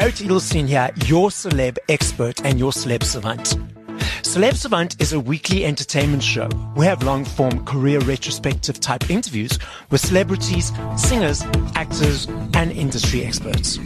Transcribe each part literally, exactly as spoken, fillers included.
Barrett Edelstein here, your celeb expert and your celeb savant. Celeb Savant is a weekly entertainment show. We have long-form career retrospective type interviews with celebrities, singers, actors, and industry experts.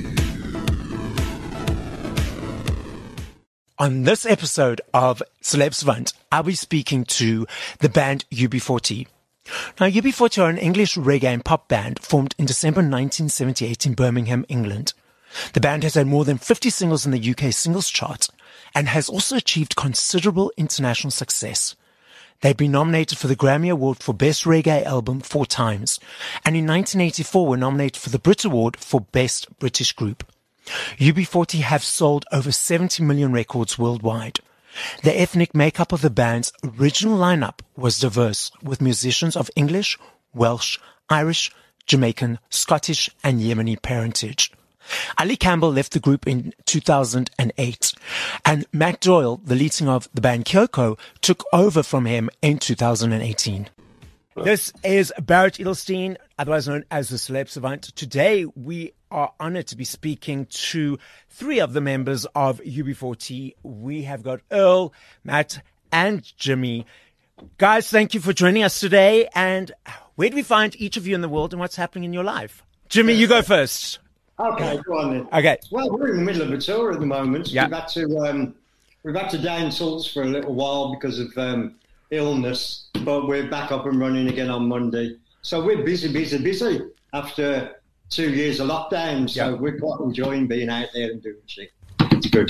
On this episode of Celeb Savant, I'll be speaking to the band U B forty. Now, U B forty are an English reggae and pop band formed in December nineteen seventy-eight in Birmingham, England. The band has had more than fifty singles in the U K singles chart and has also achieved considerable international success. They've been nominated for the Grammy Award for Best Reggae Album four times, and in nineteen eighty-four were nominated for the Brit Award for Best British Group. U B forty have sold over seventy million records worldwide. The ethnic makeup of the band's original lineup was diverse, with musicians of English, Welsh, Irish, Jamaican, Scottish, and Yemeni parentage. Ali Campbell left the group in two thousand eight, and Matt Doyle, the lead singer of the band Kyoko, took over from him in two thousand eighteen. This is Barrett Edelstein, otherwise known as the Celeb Savant. Today, we are honored to be speaking to three of the members of U B forty. We have got Earl, Matt, and Jimmy. Guys, thank you for joining us today. And where do we find each of you in the world and what's happening in your life? Jimmy, you go first. Okay, go on then. Okay. Well, we're in the middle of a tour at the moment. Yeah. We've had to um, we've had to down tools for a little while because of um, illness, but we're back up and running again on Monday. So we're busy, busy, busy after two years of lockdown. So Yeah. we're quite enjoying being out there and doing shit. It's good.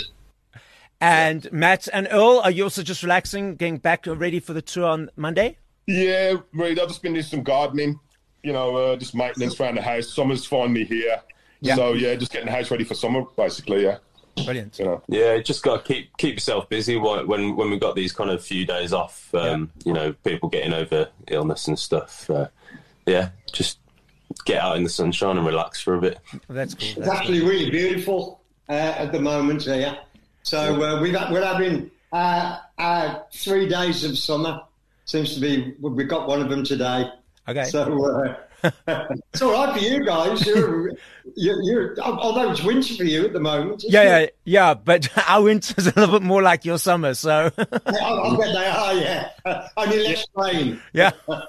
And Matt and Earl, are you also just relaxing, getting back ready for the tour on Monday? Yeah, really. I've just been doing some gardening, you know, uh, just maintenance around the house. Summer's finally here. Yeah. So, yeah, just getting the house ready for summer, basically, yeah. Brilliant. You know. Yeah, just got to keep keep yourself busy when when when we've got these kind of few days off. Um, Yeah. You know, people getting over illness and stuff. Uh, yeah, just get out in the sunshine and relax for a bit. That's cool. It's That's actually really beautiful uh, at the moment here. So uh, we've had, we're having uh, uh, three days of summer. Seems to be, we've got one of them today. cool. Okay. So uh, it's all right for you guys. You're, you're, you're, although it's winter for you at the moment. Yeah, isn't yeah, yeah, but our winter's a little bit more like your summer, so it? I, I bet they are, yeah. Only less rain. yeah.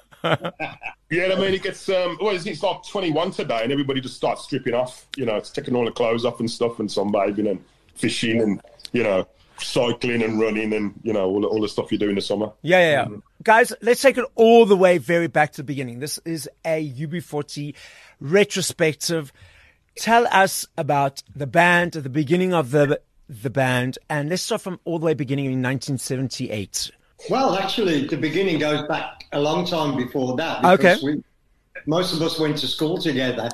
Yeah, I mean, it gets, um, well, it's, it's like twenty-one today and everybody just starts stripping off, you know, it's taking all the clothes off and stuff and sunbathing and fishing and, you know, cycling and running and, you know, all the, all the stuff you do in the summer. Yeah, yeah, yeah. Guys, let's take it all the way very back to the beginning. This is a U B forty retrospective. Tell us about the band, at the beginning of the the band, and let's start from all the way beginning in nineteen seventy-eight. Well, actually, the beginning goes back a long time before that. Okay. We, most of us went to school together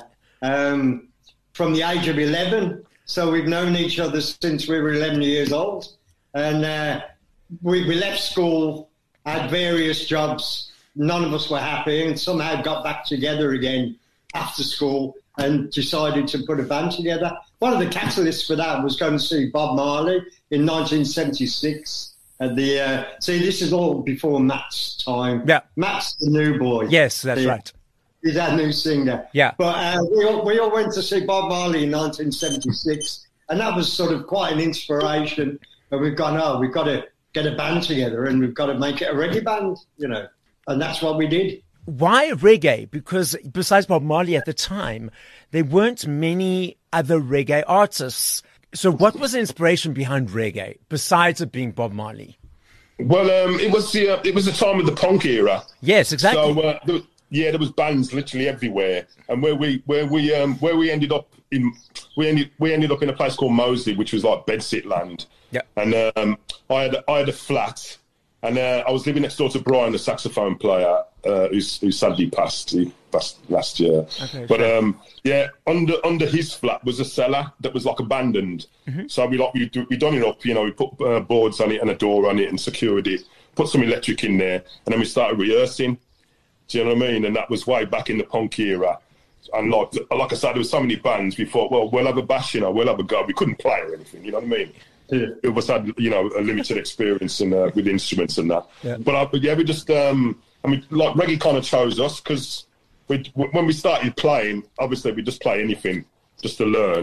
um, from the age of eleven. So we've known each other since we were eleven years old. And uh, we, we left school, had various jobs. None of us were happy and somehow got back together again after school and decided to put a band together. One of the catalysts for that was going to see Bob Marley in nineteen seventy-six. At the uh, see, this is all before Matt's time. Yeah. Matt's the new boy. Yes, that's The- right. He's our new singer. Yeah. But uh, we, all, we all went to see Bob Marley in nineteen seventy-six, and that was sort of quite an inspiration. And we've gone, oh, we've got to get a band together and we've got to make it a reggae band, you know. And that's what we did. Why reggae? Because besides Bob Marley at the time, there weren't many other reggae artists. So what was the inspiration behind reggae, besides it being Bob Marley? Well, um, it was the uh, it was the time of the punk era. Yes, exactly. So, uh, there was, yeah, there was bands literally everywhere, and where we where we um, where we ended up in we ended we ended up in a place called Moseley, which was like bedsit land. Yeah. And um, I had I had a flat, and uh, I was living next door to Brian, the saxophone player, uh, who's who sadly passed. He passed last year. Okay, but sure. um, yeah, under under his flat was a cellar that was like abandoned. Mm-hmm. So we like we do, we done it up. You know, we put uh, boards on it and a door on it and secured it. Put some electric in there, and then we started rehearsing. Do you know what I mean? And that was way back in the punk era. And like, like I said, there were so many bands. We thought, well, we'll have a bash, you know, we'll have a go. We couldn't play or anything, you know what I mean? Yeah. It was had, you know, a limited experience and uh, with instruments and that. Yeah. But, uh, but yeah, we just, um, I mean, like reggae kind of chose us because we, when we started playing, obviously we just play anything just to learn.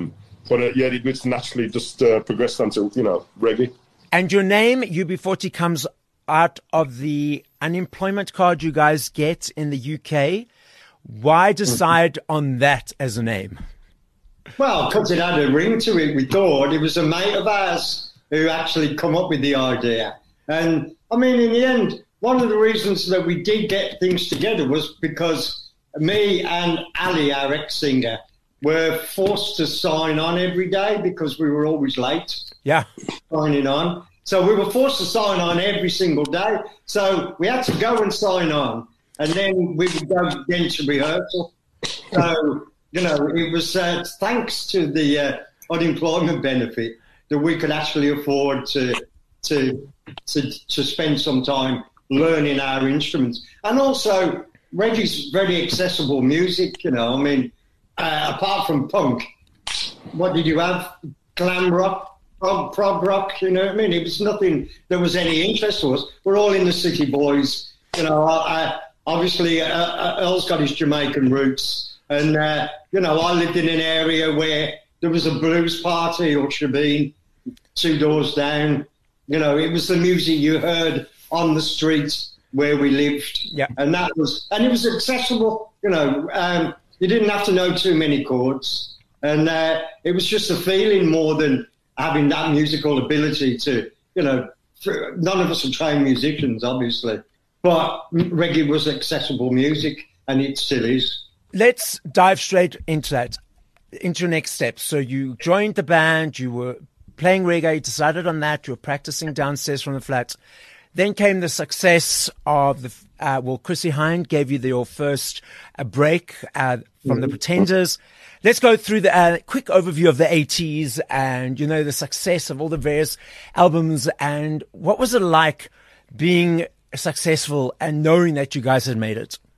but uh, yeah, it was naturally just uh, progressed onto, you know, reggae. And your name, U B forty, comes out of the unemployment card you guys get in the U K. Why decide on that as a name? Well, because it had a ring to it, we thought. It was a mate of ours who actually come up with the idea. And, I mean, in the end, one of the reasons that we did get things together was because me and Ali, our ex-singer, were forced to sign on every day because we were always late. Yeah. Signing on. So we were forced to sign on every single day. So we had to go and sign on, and then we would go then to rehearsal. So, you know, it was uh, thanks to the uh, unemployment benefit that we could actually afford to to to to spend some time learning our instruments. And also, reggae's very accessible music, you know. I mean, uh, apart from punk, what did you have? Glam rock, prog, prog rock, you know what I mean? It was nothing that was any interest to us. We're all in the city boys. You know, I, I, obviously, uh, uh, Earl's got his Jamaican roots. And, uh, you know, I lived in an area where there was a blues party or shebeen two doors down. You know, it was the music you heard on the streets where we lived. Yeah. And that was, and it was accessible, you know, um, you didn't have to know too many chords. And uh, it was just a feeling more than having that musical ability to, you know, none of us are trained musicians, obviously, but reggae was accessible music, and it still is. Let's dive straight into that, into your next step. So you joined the band, you were playing reggae, you decided on that, you were practicing downstairs from the flat. Then came the success of the, uh, well, Chrissie Hynde gave you the, your first uh, break uh, from the Pretenders. Let's go through the uh, quick overview of the eighties and, you know, the success of all the various albums. And what was it like being successful and knowing that you guys had made it?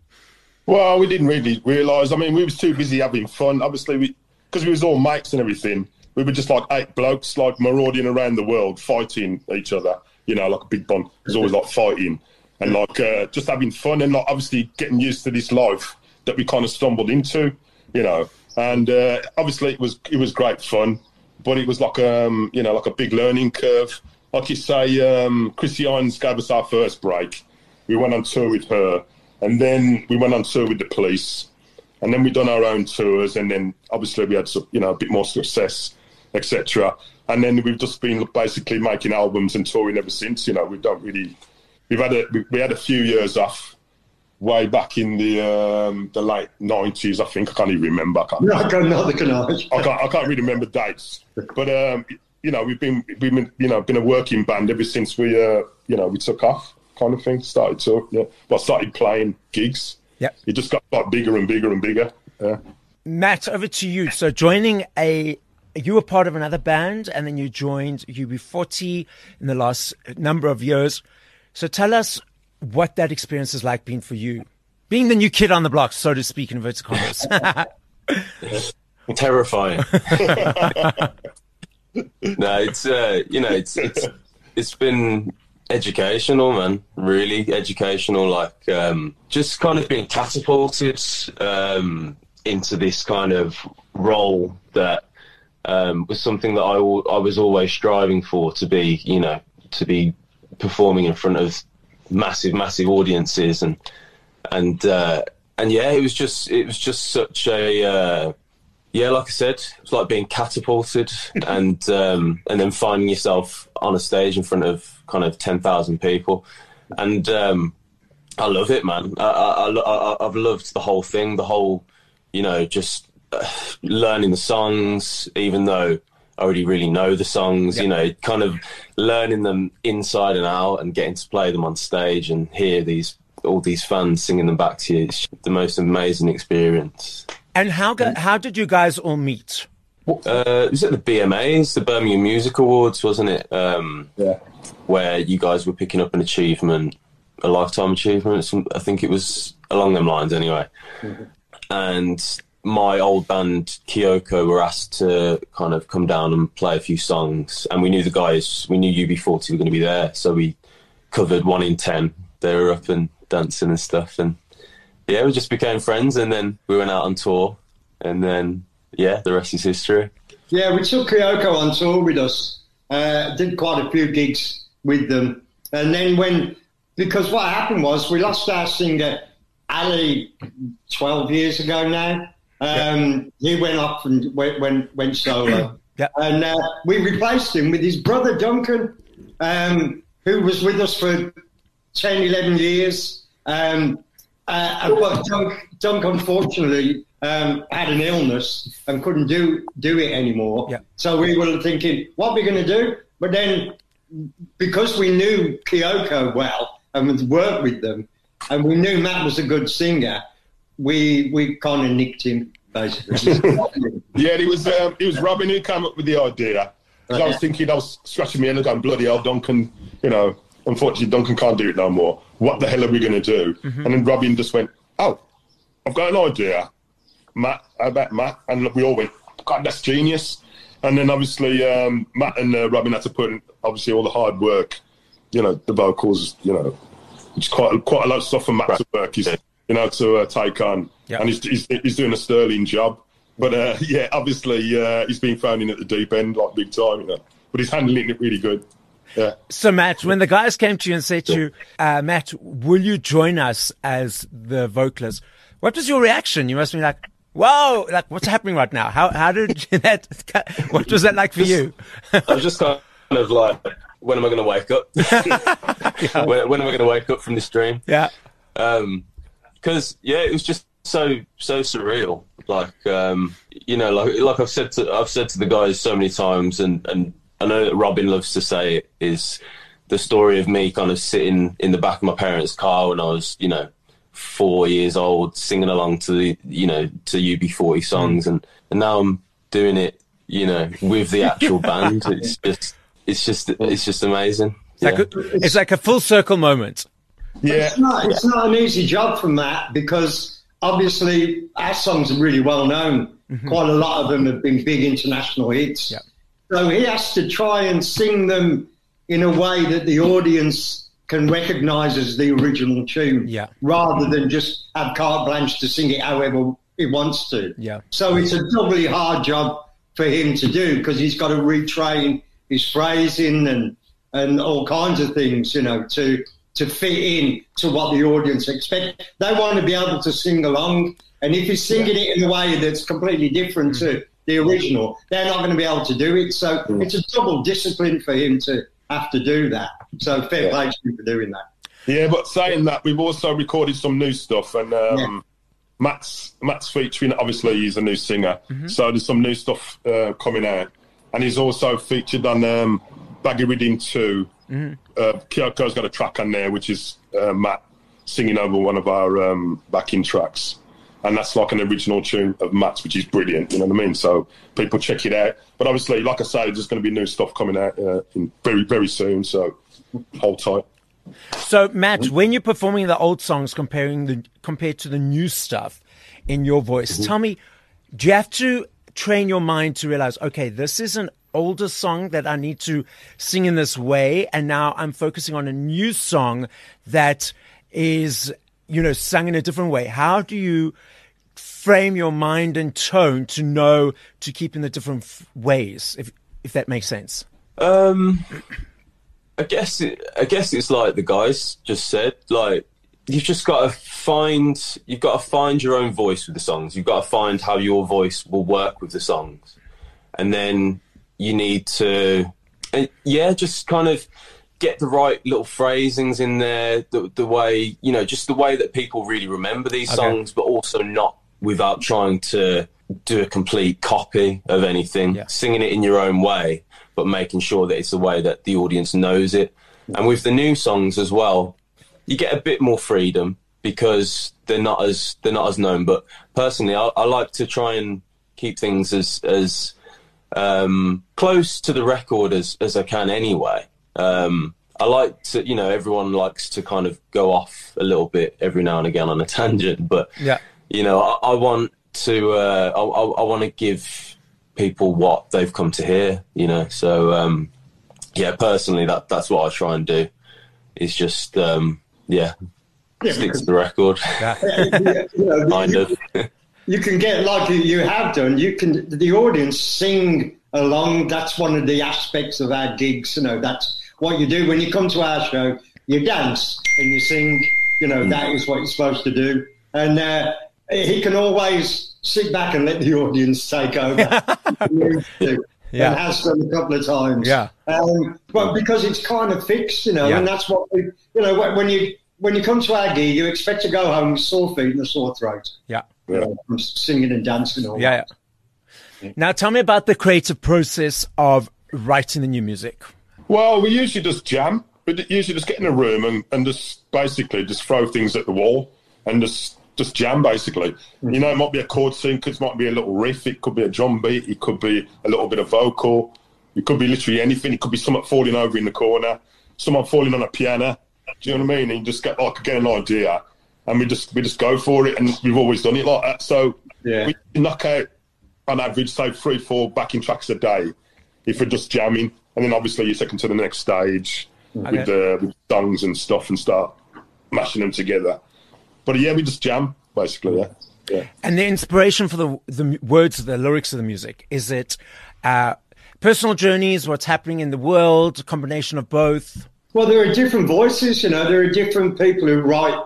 Well, we didn't really realise. I mean, we was too busy having fun. Obviously, we because we was all mates and everything, we were just like eight blokes, like marauding around the world, fighting each other, you know, like a big bun. It was always like fighting and like uh, just having fun and like obviously getting used to this life that we kind of stumbled into, you know. And uh, obviously it was it was great fun, but it was like um you know like a big learning curve. Like you say, um, Chrissie Hynde gave us our first break. We went on tour with her, and then we went on tour with the Police, and then we done our own tours, and then obviously we had you know a bit more success, et cetera. And then we've just been basically making albums and touring ever since. You know, we don't really we've had a we, we had a few years off. Way back in the um, the late nineties, I think. I can't even remember. I can't, no, I can't, I I can't, I can't really remember dates. But um, you know, we've been we've been you know been a working band ever since we uh, you know we took off, kind of thing. Started to yeah, well, started playing gigs. Yeah, it just got like bigger and bigger and bigger. Yeah. Matt, over to you. So joining a you were part of another band, and then you joined U B forty in the last number of years. So tell us what that experience is like being for you, being the new kid on the block, so to speak, in inverted commas. Terrifying. No, it's uh, you know, it's it's it's been educational, man. Really educational. Like um, just kind of being catapulted um, into this kind of role that um, was something that I I was always striving for, to be, you know, to be performing in front of massive massive audiences, and and uh and yeah it was just it was just such a uh yeah like I said, it was like being catapulted and um and then finding yourself on a stage in front of kind of ten thousand people, and um I love it, man. I, I, I I've loved the whole thing, the whole, you know, just uh, learning the songs, even though I already really know the songs, yep. You know, kind of learning them inside and out and getting to play them on stage and hear these all these fans singing them back to you. It's the most amazing experience. And how go, how did you guys all meet? Uh, was it the B M As, the Birmingham Music Awards, wasn't it? Um, yeah. Where you guys were picking up an achievement, a lifetime achievement. Some, I think it was along them lines anyway. Mm-hmm. And my old band Kyoko were asked to kind of come down and play a few songs, and we knew the guys, we knew U B forty were going to be there, so we covered One in Ten. They were up and dancing and stuff, and yeah, we just became friends, and then we went out on tour, and then yeah, the rest is history. Yeah, we took Kyoko on tour with us. Uh, did quite a few gigs with them. And then when, because what happened was we lost our singer, Ali, twelve years ago now. Um, yeah. He went off and went, went, went solo. Yeah. And uh, we replaced him with his brother, Duncan, um, who was with us for ten, eleven years. Um, uh, but Dunk, Dunk, unfortunately, um, had an illness and couldn't do do it anymore. Yeah. So we were thinking, what are we going to do? But then, because we knew Kyoko well and had worked with them, and we knew Matt was a good singer, we we kind of nicked him, basically. Yeah, it was um, it was Robin who came up with the idea. Because I was thinking, I was scratching my head and going, bloody hell, Duncan, you know, unfortunately Duncan can't do it no more. What the hell are we going to do? Mm-hmm. And then Robin just went, oh, I've got an idea. Matt, how about Matt? And we all went, God, that's genius. And then obviously um, Matt and uh, Robin had to put in, obviously, all the hard work, you know, the vocals, you know, it's quite, quite a lot of stuff for Matt right. to work, he's, you know, to uh, take on. Yep. And he's, he's, he's doing a sterling job. But, uh, yeah, obviously, uh, he's been thrown in at the deep end, like, big time, you know. But he's handling it really good. Yeah. So, Matt, when the guys came to you and said to you, uh, Matt, will you join us as the vocalist? What was your reaction? You must be like, whoa, like, what's happening right now? How how did that, what was that like for you? I was just kind of like, when am I going to wake up? yeah. when, when am I going to wake up from this dream? Yeah. Um, because, yeah, it was just so, so surreal. Like, um, you know, like like I've said to I've said to the guys so many times, and, and I know that Robin loves to say it, is the story of me kind of sitting in the back of my parents' car when I was, you know, four years old, singing along to the, you know, to U B forty songs, mm. and, and now I'm doing it, you know, with the actual band. It's just, it's just, it's just amazing. It's, yeah. like, a, it's like a full circle moment. Yeah, it's not, it's not an easy job for Matt, because obviously our songs are really well known. Mm-hmm. Quite a lot of them have been big international hits. Yeah. So he has to try and sing them in a way that the audience can recognise as the original tune, yeah. rather than just have carte blanche to sing it however he wants to. Yeah. So it's a doubly hard job for him to do, because he's got to retrain his phrasing and, and all kinds of things, you know, to to fit in to what the audience expect. They want to be able to sing along, and if he's singing yeah. it in a way that's completely different mm. to the original, they're not going to be able to do it. So mm. it's a double discipline for him to have to do that. So fair play to him for doing that. Yeah, but saying that, we've also recorded some new stuff, and um, yeah. Matt's Matt's featuring. Obviously, he's a new singer, mm-hmm. so there's some new stuff uh, coming out, and he's also featured on um, Baggy Ridding two. Mm-hmm. Uh, Kyoko's got a track on there, which is uh, Matt singing over one of our um, backing tracks, and that's like an original tune of Matt's, which is brilliant. You know what I mean? So people check it out. But obviously, like I say, there's going to be new stuff coming out uh, in very very soon. So hold tight. So, Matt, mm-hmm. when you're performing the old songs, comparing the compared to the new stuff in your voice, mm-hmm. tell me, do you have to train your mind to realize, okay, this is an older song that I need to sing in this way, and now I'm focusing on a new song that is, you know, sung in a different way? How do you frame your mind and tone to know to keep in the different f- ways, if if that makes sense? Um. I guess it, I guess it's like the guys just said. Like, you've just got to find you've got to find your own voice with the songs. You've got to find how your voice will work with the songs, and then you need to, uh, yeah, just kind of get the right little phrasings in there. The the way, you know, just the way that people really remember these okay. songs, but also not without trying to do a complete copy of anything. Yeah. Singing it in your own way, but making sure that it's the way that the audience knows it. And with the new songs as well, you get a bit more freedom because they're not as they're not as known. But personally, I, I like to try and keep things as as um, close to the record as, as I can anyway. Um, I like to, you know, everyone likes to kind of go off a little bit every now and again on a tangent, but, yeah. you know, I, I want to, uh, I, I, I want to give people what they've come to hear, you know. So um yeah, personally that that's what I try and do, is just um yeah, yeah stick to the record. Yeah, you know, kind you, of you can get, like you have done, you can, the audience sing along. That's one of the aspects of our gigs. You know, that's what you do when you come to our show. You dance and you sing. You know, mm. that is what you're supposed to do. And uh, he can always sit back and let the audience take over. Yeah. And has done a couple of times. Yeah. Um, but because it's kind of fixed, you know, yeah. and that's what we, you know, when you when you come to our gig, you expect to go home with sore feet and a sore throat. Yeah. You know, from singing and dancing all yeah, yeah. Now, tell me about the creative process of writing the new music. Well, we usually just jam. We usually just get in a room and, and just basically just throw things at the wall and just just jam, basically. Mm-hmm. You know, it might be a chord sequence, it might be a little riff, it could be a drum beat, it could be a little bit of vocal, it could be literally anything. It could be someone falling over in the corner, someone falling on a piano. Do you know what I mean? And you just get like get an idea, and we just we just go for it, and we've always done it like that. So yeah. we knock out on average, say three, four backing tracks a day if we're just jamming, and then obviously you're taken to the next stage okay. with the with songs and stuff and start mashing them together. But yeah, we just jam basically. Yeah, yeah. And the inspiration for the the words, the lyrics of the music, is it uh, personal journeys, what's happening in the world, a combination of both? Well, there are different voices, you know. There are different people who write.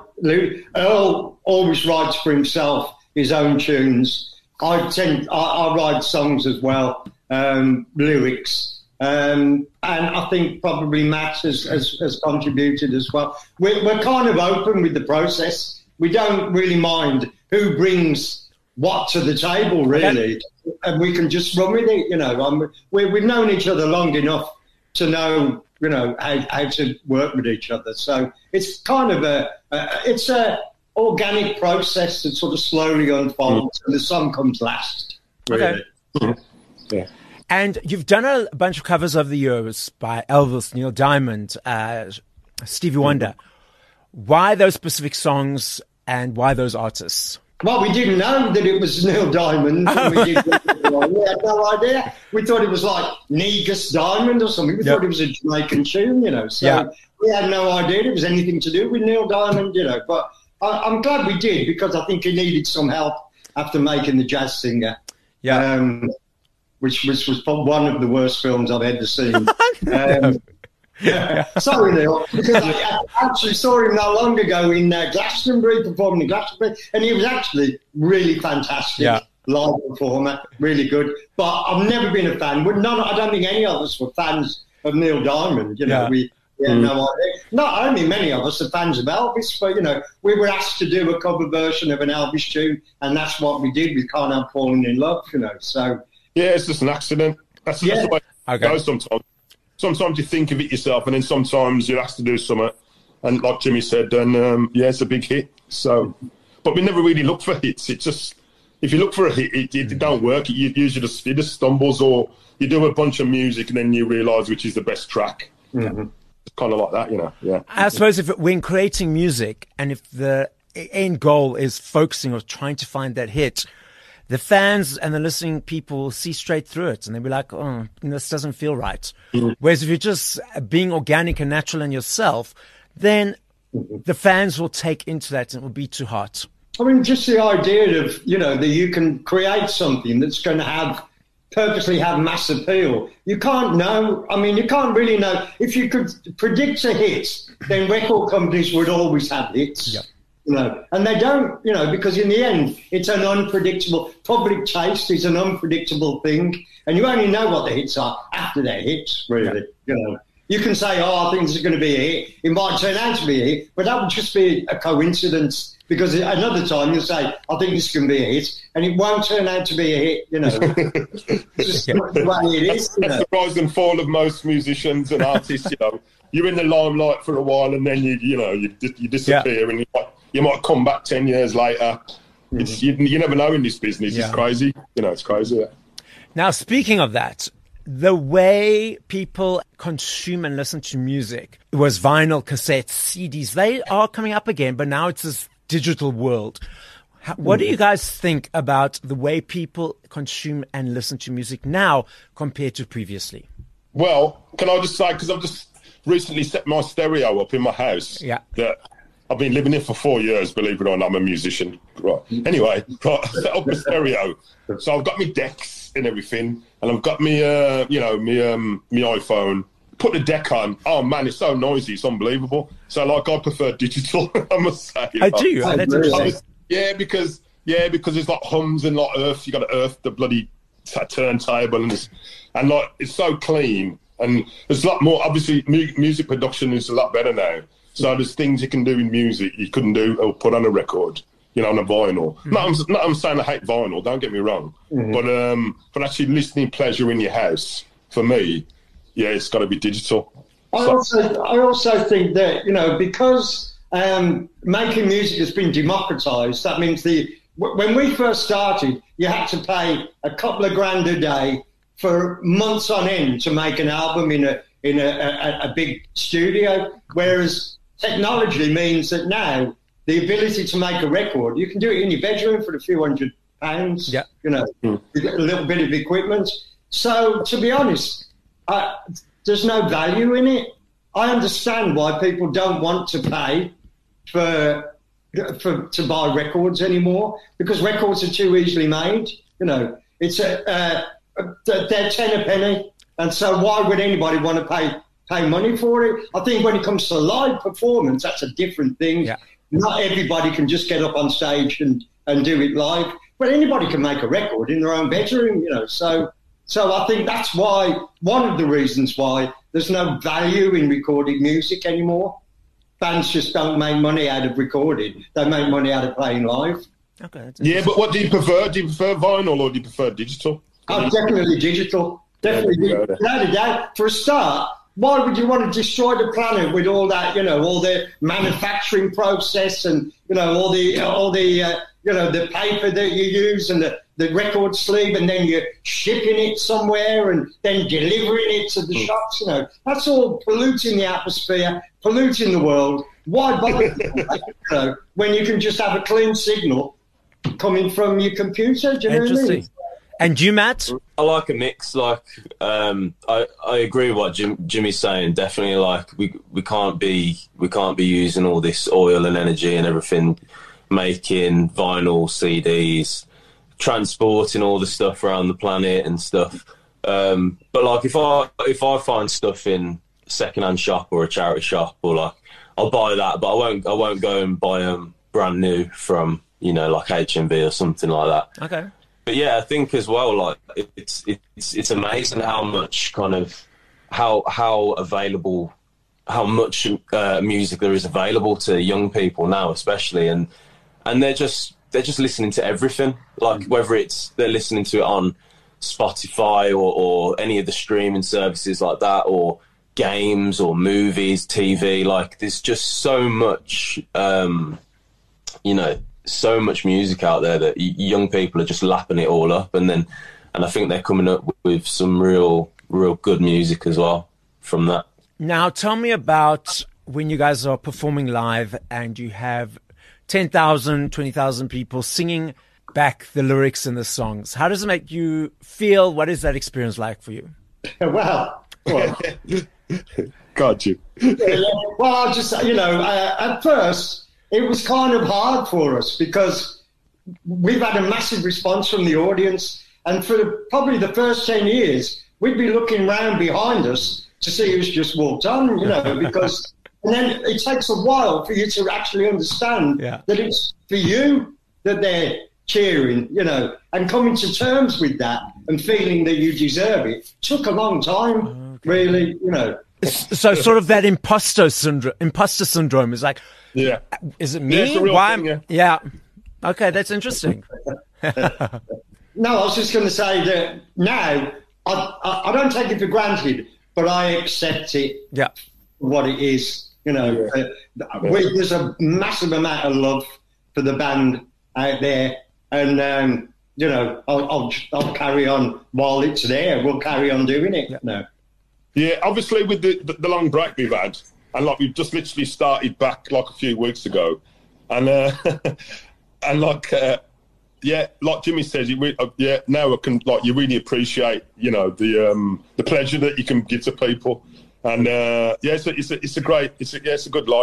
Earl always writes for himself his own tunes. I tend, I, I write songs as well, um, lyrics. Um, and I think probably Matt has, has, has contributed as well. We're, we're kind of open with the process. We don't really mind who brings what to the table, really. Okay. And we can just run with it, you know. Um, we, we've known each other long enough to know, you know, how, how to work with each other. So it's kind of a, a it's a organic process that sort of slowly unfolds, mm. and the song comes last, really. Okay. Mm-hmm. Yeah. And you've done a bunch of covers over the years by Elvis, Neil Diamond, uh, Stevie Wonder. Mm-hmm. Why those specific songs and why those artists? Well, we didn't know that it was Neil Diamond. Oh. We, did, we had no idea. We thought it was like Negus Diamond or something. We yep. thought it was a Jamaican tune, you know. So yeah. we had no idea it was anything to do with Neil Diamond, you know. But I, I'm glad we did, because I think he needed some help after making The Jazz Singer. Yeah. Um, which, which was one of the worst films I've ever seen. Um, sorry, Neil, because I, I actually saw him not long ago in uh, Glastonbury, performing in Glastonbury, and he was actually really fantastic. Yeah. Live performer, really good. But I've never been a fan. We're none, I don't think any of us were fans of Neil Diamond. You know, yeah. we, we had mm. no idea. Not only many of us are fans of Elvis, but, you know, we were asked to do a cover version of an Elvis tune, and that's what we did. We can't help falling in love, you know. So yeah, it's just an accident. That's, yeah. that's the way it okay. goes sometimes. Sometimes you think of it yourself, and then sometimes you're asked to do something. And like Jimmy said, then um, yeah, it's a big hit. So, but we never really look for hits. It just, if you look for a hit, it, it, it don't work. It, you usually just, it just stumbles, or you do a bunch of music and then you realise which is the best track. Mm-hmm. It's kind of like that, you know. Yeah. I suppose if it, when creating music, and if the end goal is focusing or trying to find that hit, the fans and the listening people see straight through it, and they'll be like, oh, this doesn't feel right. Mm-hmm. Whereas if you're just being organic and natural in yourself, then mm-hmm. the fans will take into that and it will be too hot. I mean, just the idea of, you know, that you can create something that's going to have, purposely have mass appeal. You can't know. I mean, you can't really know. If you could predict a hit, then record companies would always have hits. Yep. You know, and they don't, you know, because in the end, it's an unpredictable, public taste is an unpredictable thing, and you only know what the hits are after they're hits, really. Yeah. You know, you can say, oh, I think this is going to be a hit. It might turn out to be a hit, but that would just be a coincidence, because another time you'll say, I think this is going to be a hit, and it won't turn out to be a hit, you know. It's just yeah. the way it is. That's, you know? That's the rise and fall of most musicians and artists, you know. You're in the limelight for a while, and then you, you know, you you disappear, yeah. and you might, you might come back ten years later. Mm-hmm. It's, you, you never know in this business. Yeah. It's crazy, you know. It's crazy. Yeah. Now, speaking of that, the way people consume and listen to music, it was vinyl, cassettes, C Ds. They are coming up again, but now it's this digital world. How, what mm-hmm. do you guys think about the way people consume and listen to music now compared to previously? Well, can I just say, because I've just recently set my stereo up in my house. Yeah. That I've been living here for four years, believe it or not, I'm a musician. Right. Anyway, right, I set up a stereo. So I've got my decks and everything, and I've got me, uh, you know, me, um, me iPhone. Put the deck on. Oh man, it's so noisy, it's unbelievable. So like, I prefer digital. I must say. I do. Oh, that's interesting. Yeah, because yeah, because there's like hums and like earth. You got to earth the bloody t- turntable, and it's, and like it's so clean, and there's a lot more. Obviously, mu- music production is a lot better now. So there's things you can do in music you couldn't do or put on a record, you know, on a vinyl. Mm-hmm. Not, I'm, not I'm saying I hate vinyl. Don't get me wrong, mm-hmm. but um, but actually listening pleasure in your house for me. Yeah, it's got to be digital. I So- also, I also think that, you know, because um, making music has been democratized, that means the w- when we first started, you had to pay a couple of grand a day for months on end to make an album in a in a, a, a big studio, whereas technology means that now the ability to make a record, you can do it in your bedroom for a few hundred pounds, yeah. you know, mm. a little bit of equipment. So, to be honest, Uh, there's no value in it. I understand why people don't want to pay for, for to buy records anymore, because records are too easily made. You know, it's a uh, they're ten a penny, and so why would anybody want to pay pay money for it? I think when it comes to live performance, that's a different thing. Yeah. Not everybody can just get up on stage and, and do it live, but anybody can make a record in their own bedroom. You know, so. So I think that's why, one of the reasons why there's no value in recording music anymore. Bands just don't make money out of recording. They make money out of playing live. Okay. Yeah, but what do you prefer? Do you prefer vinyl or do you prefer digital? Oh, definitely digital. Definitely Yeah, digital. Without a doubt. For a start, why would you want to destroy the planet with all that, you know, all the manufacturing process and, you know, all the, all the uh, you know, the paper that you use and the, the record sleeve, and then you're shipping it somewhere and then delivering it to the mm. shops, you know. That's all polluting the atmosphere, polluting the world. Why bother, you know, when you can just have a clean signal coming from your computer? Do you know what I mean? And you, Matt? I like a mix. Like, um, I, I agree with what Jim, Jimmy's saying. Definitely, like, we we can't be we can't be using all this oil and energy and everything, making vinyl C Ds, transporting all the stuff around the planet and stuff. Um, but like, if I if I find stuff in a secondhand shop or a charity shop, or like, I'll buy that, but I won't I won't go and buy them brand new from, you know, like H M V or something like that. Okay. But yeah, I think as well, like, it's it's it's amazing how much kind of how how available how much uh, music there is available to young people now, especially, and and they're just they're just listening to everything. Like, whether it's they're listening to it on Spotify or, or any of the streaming services like that, or games or movies, T V. Like, there's just so much, um, you know. so much music out there that young people are just lapping it all up, and then and I think they're coming up with some real real good music as well from that. Now tell me about when you guys are performing live and you have ten thousand, twenty thousand people singing back the lyrics in the songs. How does it make you feel? What is that experience like for you? Well, well. Got you. Well, I just, you know, uh, at first it was kind of hard for us because we've had a massive response from the audience. And for the, probably the first ten years, we'd be looking round behind us to see who's just walked on, you know, because, and then it takes a while for you to actually understand yeah. that it's for you that they're cheering, you know, and coming to terms with that and feeling that you deserve it took a long time, okay. really, you know. So sort of that imposter syndrome, imposter syndrome is like, yeah, is it me? Yeah, it's a real Why? thing, yeah. yeah. Okay, that's interesting. No, I was just going to say that now I, I, I don't take it for granted, but I accept it yeah. for what it is. You know, yeah. uh, we, there's a massive amount of love for the band out there, and um, you know, I'll, I'll I'll carry on while it's there. We'll carry on doing it. Yeah. No. Yeah, obviously with the, the, the long break we've had, and like we've just literally started back like a few weeks ago, and uh, and like uh, yeah, like Jimmy says, you re- uh, yeah, now I can like you really appreciate, you know, the um, the pleasure that you can give to people, and uh, yeah, it's a, it's a it's a great it's a yeah, it's a good life,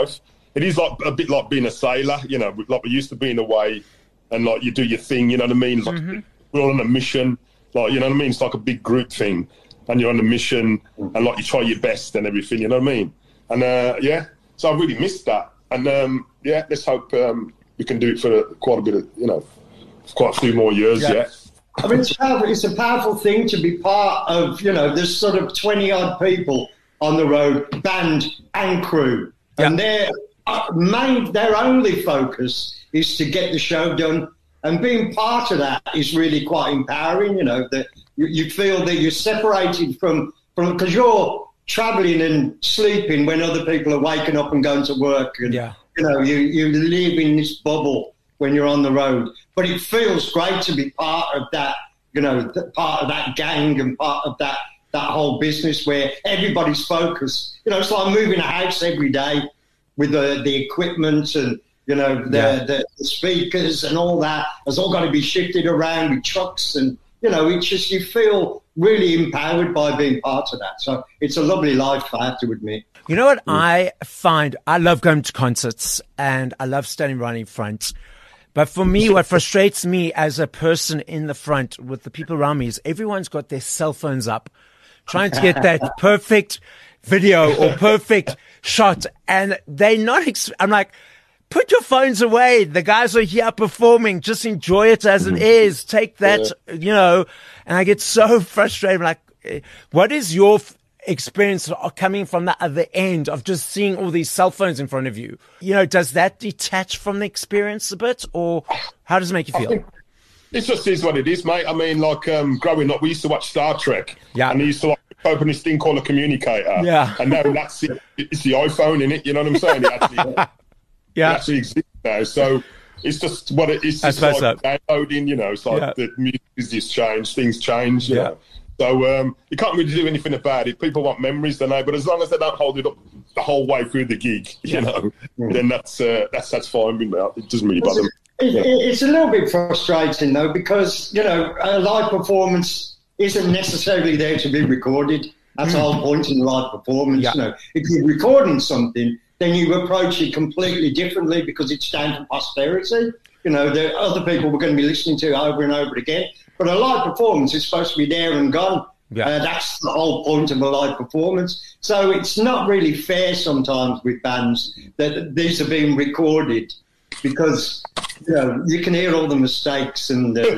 it is like a bit like being a sailor, you know, like we used to being away and like you do your thing, you know what I mean? Like mm-hmm. we're all on a mission, like, you know what I mean? It's like a big group thing and you're on a mission and like you try your best and everything, you know what I mean? And uh, yeah, so I really missed that. And um, yeah, let's hope um, we can do it for quite a bit of, you know, quite a few more years, yeah. yeah. I mean, it's, powerful, it's a powerful thing to be part of, you know, there's sort of twenty-odd people on the road, band and crew. Yeah. And their, uh, main, their only focus is to get the show done. And being part of that is really quite empowering, you know, that you, you feel that you're separated from, from because you're travelling and sleeping when other people are waking up and going to work. And, yeah. you know, you, you live in this bubble when you're on the road. But it feels great to be part of that, you know, part of that gang and part of that, that whole business where everybody's focused. You know, it's like moving a house every day with the, the equipment and, you know, the, yeah. the, the speakers and all that. It's all got to be shifted around with trucks and, you know, it's just you feel really empowered by being part of that. So it's a lovely life, I have to admit. You know what mm. I find? I love going to concerts and I love standing right in front. But for me, what frustrates me as a person in the front with the people around me is everyone's got their cell phones up, trying to get that perfect video or perfect shot. And they're not, ex- I'm like, put your phones away. The guys are here performing. Just enjoy it as it is. Take that, yeah. you know, and I get so frustrated. I'm like, what is your f- experience coming from the other end of just seeing all these cell phones in front of you? You know, does that detach from the experience a bit, or how does it make you feel? It just is what it is, mate. I mean, like um, growing up, we used to watch Star Trek. Yeah. And they used to like open this thing called a communicator. Yeah. And now that's it. It's the iPhone, in it. You know what I'm saying? It actually, yeah. it actually exists now. So it's just what it is. It's like so. downloading, you know. It's like yeah. the music has just changed. Things change, you yeah. know. So um, you can't really do anything about it. People want memories, don't they? But as long as they don't hold it up the whole way through the gig, you know, mm. then that's uh, that's that's fine with me. It doesn't really bother me. It, it, it's a little bit frustrating, though, because, you know, a live performance isn't necessarily there to be recorded. That's mm. the whole point in live performance. Yeah. You know, if you're recording something, then you approach it completely differently because it's down to posterity. You know, the other people we're going to be listening to over and over again. But a live performance is supposed to be there and gone. Yeah. Uh, that's the whole point of a live performance. So it's not really fair sometimes with bands that these are being recorded because, you know, you can hear all the mistakes and, uh,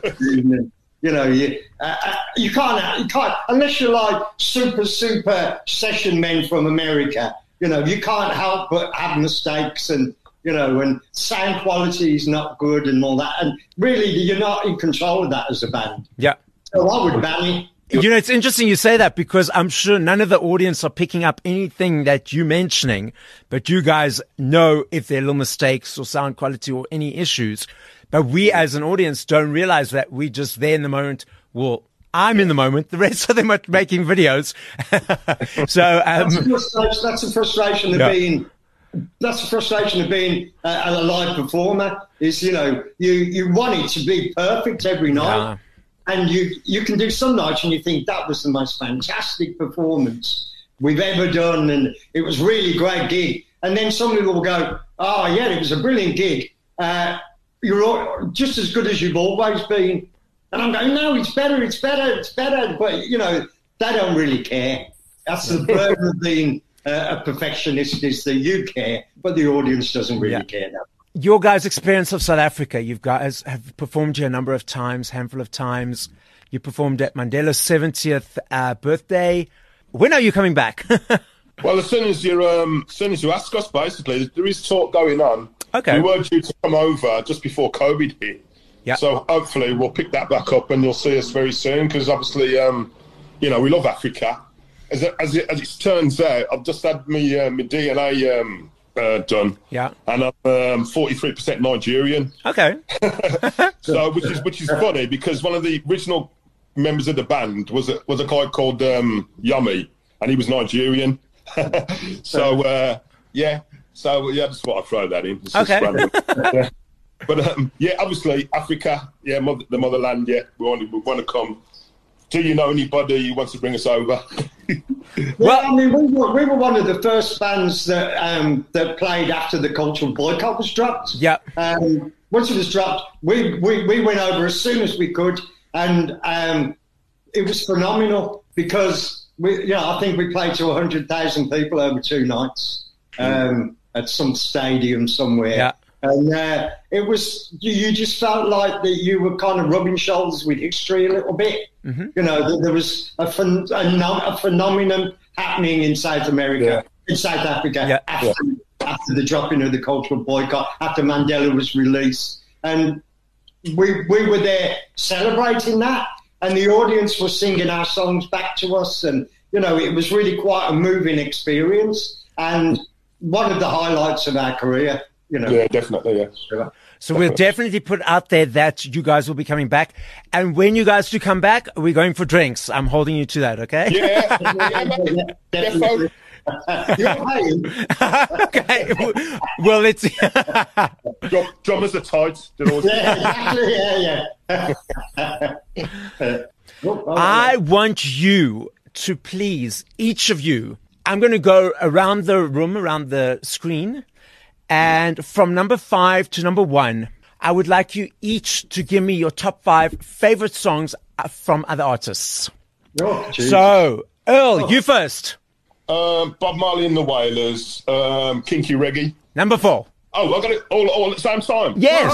you know, you, uh, you can't, you can't, unless you're like super, super session men from America, you know, you can't help but have mistakes and, you know, and sound quality is not good and all that. And really, you're not in control of that as a band. Yeah. So I would ban it. You know, it's interesting you say that because I'm sure none of the audience are picking up anything that you're mentioning, but you guys know if there are little mistakes or sound quality or any issues. But we as an audience don't realize that we're just there in the moment. Well, I'm in the moment. The rest of them are making videos. so um, that's, a frustration, that's a frustration of yeah. being... That's the frustration of being a, a live performer is, you know, you, you want it to be perfect every night. Yeah. And you, you can do some nights and you think that was the most fantastic performance we've ever done. And it was really great gig. And then somebody will go, oh, yeah, it was a brilliant gig. Uh, you're all, just as good as you've always been. And I'm going, no, it's better, it's better, it's better. But, you know, they don't really care. That's the burden of being... Uh, a perfectionist is that you care, but the audience doesn't really yeah. care now. Your guys' experience of South Africa, you guys have performed here a number of times, handful of times. You performed at Mandela's seventieth uh, birthday. When are you coming back? Well, as soon as you um, as soon as you ask us, basically, there is talk going on. Okay. We were due to come over just before COVID hit. Yeah. So hopefully we'll pick that back up and you'll see us very soon because obviously, um, you know, we love Africa. As it, as, it, as it turns out, I've just had my, uh, my D N A um, uh, done. Yeah. And I'm um, forty-three percent Nigerian. Okay. So, which is which is funny because one of the original members of the band was a, was a guy called um, Yummy, and he was Nigerian. so, uh, yeah. So, yeah, I just thought I'd throw that in. It's okay. yeah. But, um, yeah, obviously, Africa, yeah, mother, the motherland, yeah, we want, we want to come. Do you know anybody who wants to bring us over? Well, I mean, we were, we were one of the first bands that um, that played after the cultural boycott was dropped. Yeah. Um, once it was dropped, we, we, we went over as soon as we could, and um, it was phenomenal because we, you know, I think we played to one hundred thousand people over two nights um, at some stadium somewhere. Yeah. And uh, it was, you, you just felt like that you were kind of rubbing shoulders with history a little bit. Mm-hmm. You know, that there was a, phen- a, no- a phenomenon happening in South America, Yeah. in South Africa, Yeah. after, Yeah. after the dropping of the cultural boycott, after Mandela was released. And we we were there celebrating that, and the audience was singing our songs back to us. And, you know, it was really quite a moving experience and one of the highlights of our career. You know. Yeah, definitely, yeah. So we'll definitely put out there that you guys will be coming back. And when you guys do come back, we're going for drinks. I'm holding you to that, okay? Yeah, yeah, mate. Definitely. You're paying. Okay. Well, let's see. Drum, drummers are tight. They're all... Yeah, exactly. Yeah, yeah. Oh, oh, I want you to please, each of you, I'm going to go around the room, around the screen. And from number five to number one, I would like you each to give me your top five favorite songs from other artists. oh, Jesus. So, Earl, you first. Um, Bob Marley and the Wailers, um, Kinky Reggae. Number four. Oh, I got it all, all at the same time. Yes.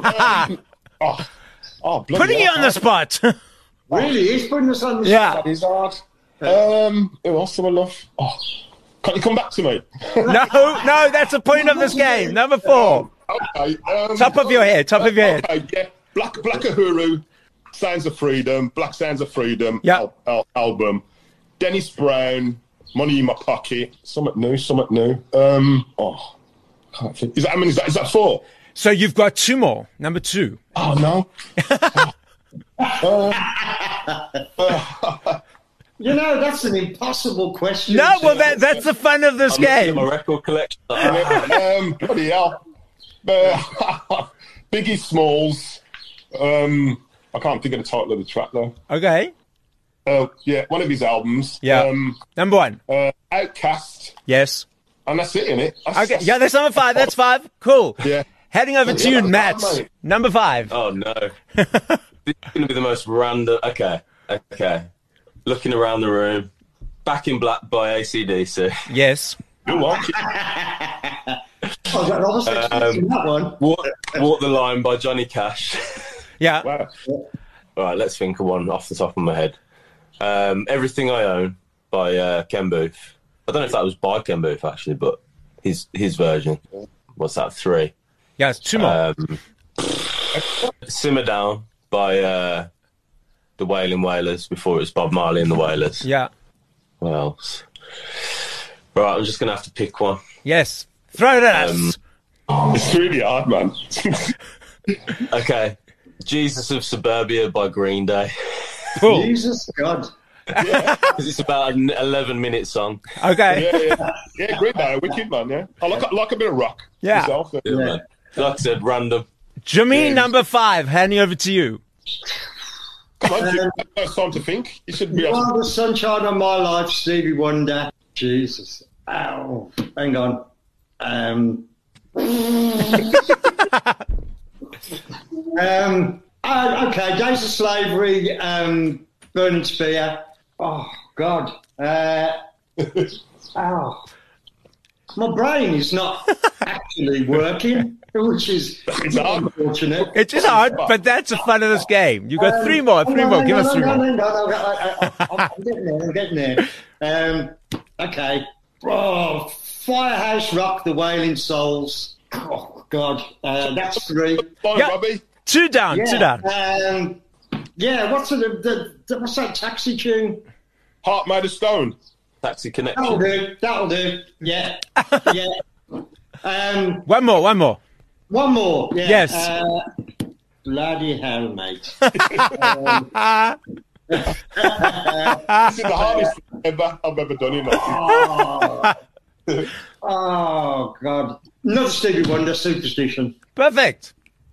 Oh, oh bloody Putting you hell. on the spot. Really? He's putting us on the Yeah. That is hard. Um, who else do I love? Oh, can't you come back to me? No, no, that's the point of this game. Number four. Okay. Um, Top of your head, top of your head. Okay, yeah. Black Black Uhuru, Sounds of Freedom, Black Sounds of Freedom Yeah. al- al- album. Dennis Brown, Money in My Pocket, something new, something new. Um, oh, can't think. Is that, I mean, is that, is that four? So you've got two more. Number two. Oh, no. You know, that's an impossible question. No, to- well, that, that's the fun of this I'm looking at game. my record collection. um, bloody hell. Uh, Biggie Smalls. Um, I can't think of the title of the track, though. Okay. Uh, yeah, one of his albums. Yeah. Um, Number one. uh, Outcast. Yes. And that's it, innit? That's, Okay. that's- Yeah, that's number five. That's five. Cool. Yeah. Heading over to Yeah, you, that's Matt. fine, mate. Number five. Oh no, this is going to be the most random. Okay, okay. Looking around the room, Back in Black by A C D C. Yes. You like it? I was expecting Um, that one. Walk, Walk the Line by Johnny Cash. Yeah. Wow. All right, let's think of one off the top of my head. Um, Everything I Own by uh, Ken Booth. I don't know if that was by Ken Booth actually, but his his version. What's that? Three. Yes. Two more. Um, Simmer Down by uh, the Wailing Wailers before it was Bob Marley and the Wailers. Yeah. What else? Right, I'm just going to have to pick one. Yes. Throw it at Um, us. It's really hard, man. Okay. Jesus of Suburbia by Green Day. Cool. Jesus God. Because it's about an eleven minute song. Okay. Yeah, yeah. Yeah, great man. Wicked, man, yeah. I like, I like a bit of rock. Yeah. Myself, yeah. Yeah, man. Like I said, random. Jimmy, Yeah. number five. Handing over to you. Come on, Jim. It's time to think. You should be You able are to... the sunshine of my life, Stevie Wonder. Jesus. Ow. Hang on. Um. um. uh, okay. Days of Slavery. Um. Burning Spear. Oh God. Uh. Ow. My brain is not actually working, which is It's hard. unfortunate. It is hard, but that's the fun of this game. You got three more. Three Um, more. no, Give no, us no, three no, more. no, no, no, I, I, I, I'm getting there. I'm getting there. Um, okay. Oh, Firehouse Rock, The Wailing Souls. Oh God, uh, that's three. Fine, Yeah. Robbie. Two down. Two down. Um, yeah. What's the, the, the what's that taxi tune? Heart Made of Stone. Taxi That'll Connection. do. That'll do. Yeah. Yeah. Um, One more. One more. one more. Yeah. Yes. Uh, bloody hell, mate. This is the hardest thing ever I've ever done in life. Oh, oh God. Not Stevie Wonder, Superstition. Perfect.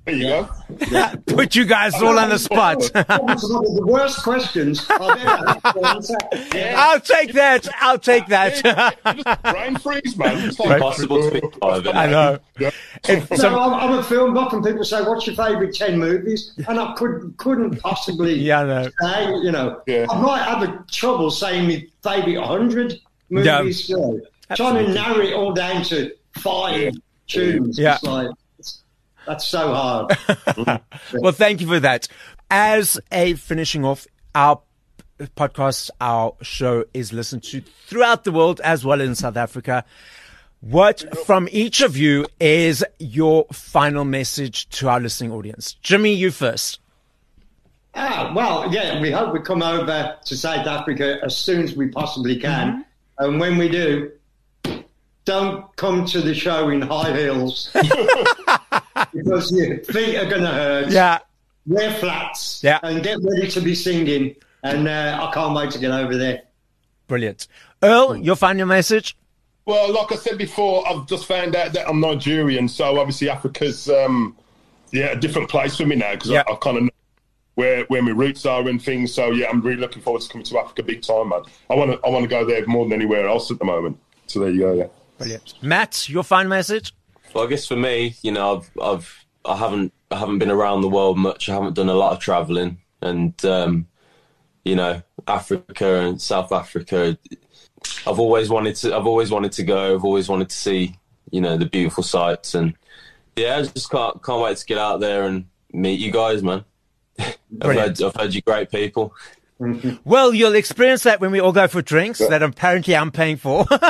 There you go. Yeah. Put you guys all on the spot. That was one of the worst questions I've ever had to answer. Yeah. I'll take that. I'll take that. Just brain freeze, man. It's like Impossible to pick five. I know. Yeah. If So some- I'm, I'm a film buff, and people say, "What's your favourite ten movies?" And I couldn't couldn't possibly Yeah, I know. say. You know, Yeah. I might have a trouble saying my favourite hundred movies. You know, trying to narrow it all down to five tunes. Yeah. It's like it's, that's so hard. Well, thank you for that. As a finishing off, our podcast, our show is listened to throughout the world as well as in South Africa. What from each of you is your final message to our listening audience? Jimmy, you first. Ah, well, yeah, we hope we come over to South Africa as soon as we possibly can. Mm-hmm. And when we do, don't come to the show in high heels because your feet are going to hurt. Yeah. Wear flats Yeah. and get ready to be singing. And uh, I can't wait to get over there. Brilliant. Earl, your final message? Well, like I said before, I've just found out that I'm Nigerian, so obviously Africa's um, yeah a different place for me now because Yeah. I, I kind of know where where my roots are and things. So yeah, I'm really looking forward to coming to Africa big time, man. I want to I want to go there more than anywhere else at the moment. So there you go. Yeah. Brilliant. Matt, your final message? Well, I guess for me, you know, I've, I've, I haven't, I haven't been around the world much. I haven't done a lot of traveling, and um, you know, Africa and South Africa. I've always wanted to. I've always wanted to go. I've always wanted to see, you know, the beautiful sights, and yeah, I just can't can't wait to get out there and meet you guys, man. I've Brilliant. heard, I've heard you great people. Well, you'll experience that when we all go for drinks that apparently I'm paying for. I'm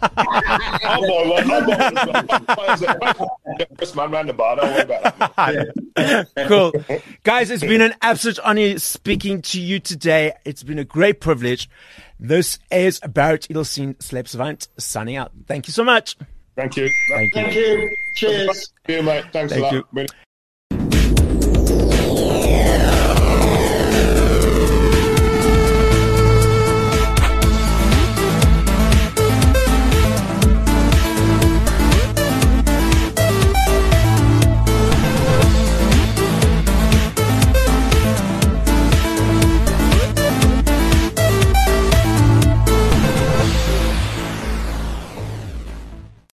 all right. I'm all right. First man round the bar. Don't worry about that. Cool. Guys, it's been an absolute honor speaking to you today. It's been a great privilege. This is Barrett Edelstein, Celeb Savant, signing out. Thank you so much. Thank you. Thank you. Thank you. Cheers. Thank you, mate. Thanks Thank for you. that. Really-